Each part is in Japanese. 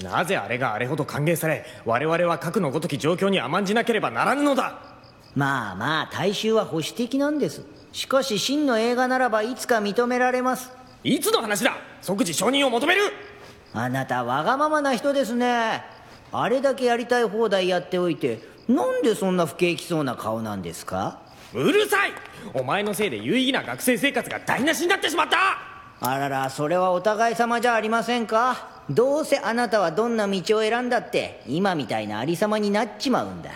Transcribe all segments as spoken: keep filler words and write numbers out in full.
なぜあれがあれほど歓迎され、我々は核のごとき状況に甘んじなければならぬのだ。 まあまあ大衆は保守的なんです。しかし真の映画ならばいつか認められます。 いつの話だ。即時承認を求める。 あなたわがままな人ですね。あれだけやりたい放題やっておいて、なんでそんな不景気そうな顔なんですか？ うるさい。お前のせいで有意義な学生生活が台無しになってしまった。 あらら、それはお互い様じゃありませんか。どうせあなたはどんな道を選んだって今みたいなありさまになっちまうんだ。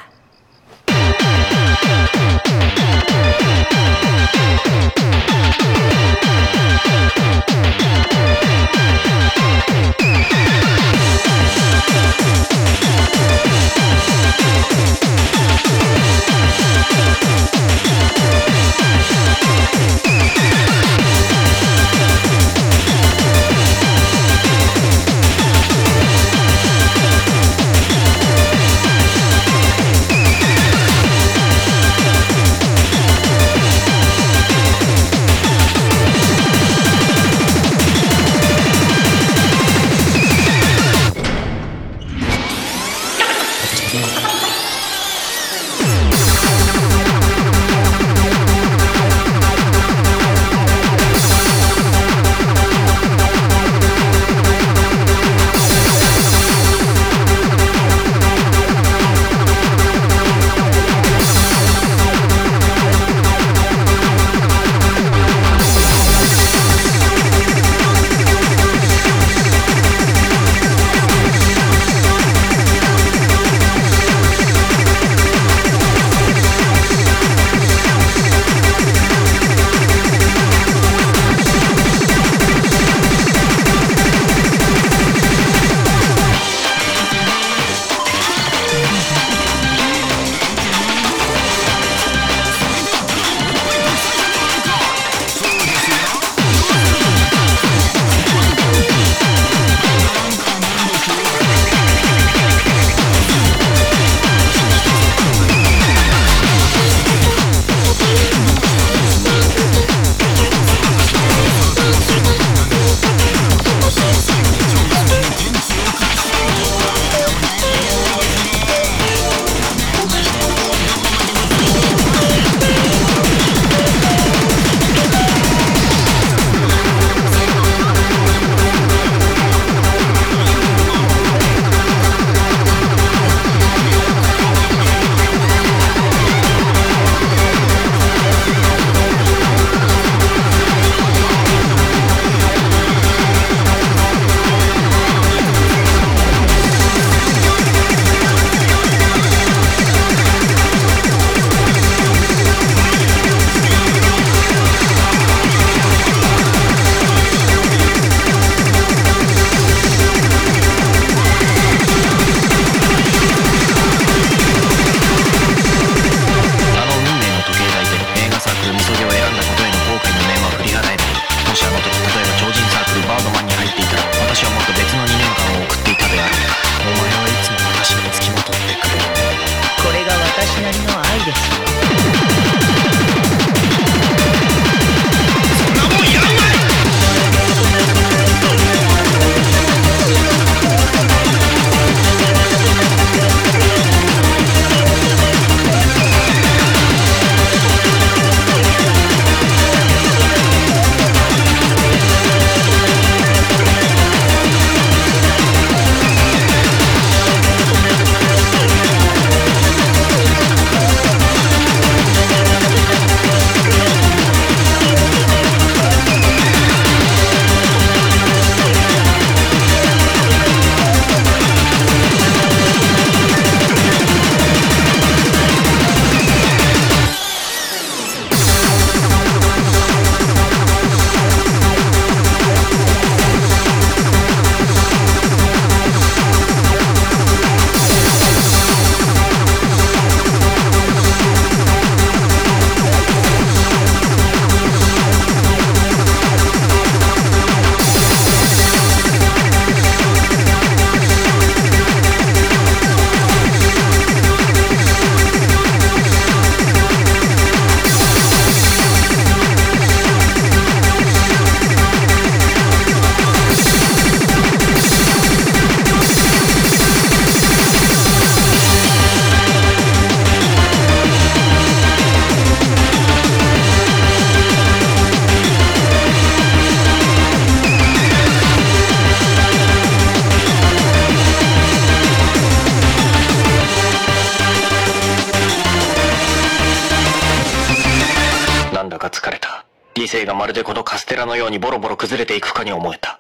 だか疲れた。理性がまるでこのカステラのようにボロボロ崩れていくかに思えた。